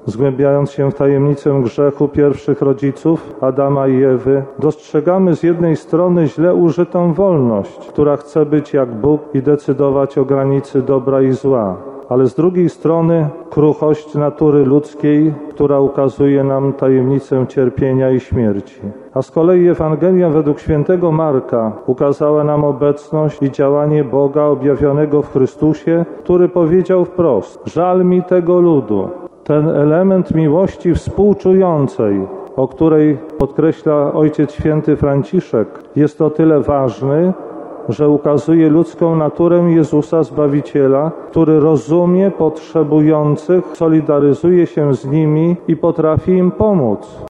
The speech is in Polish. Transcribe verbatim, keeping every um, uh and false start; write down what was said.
Zgłębiając się w tajemnicę grzechu pierwszych rodziców, Adama i Ewy, dostrzegamy z jednej strony źle użytą wolność, która chce być jak Bóg i decydować o granicy dobra i zła, ale z drugiej strony kruchość natury ludzkiej, która ukazuje nam tajemnicę cierpienia i śmierci. A z kolei Ewangelia według świętego Marka ukazała nam obecność i działanie Boga objawionego w Chrystusie, który powiedział wprost: żal mi tego ludu. Ten element miłości współczującej, o której podkreśla Ojciec Święty Franciszek, jest o tyle ważny, że ukazuje ludzką naturę Jezusa Zbawiciela, który rozumie potrzebujących, solidaryzuje się z nimi i potrafi im pomóc.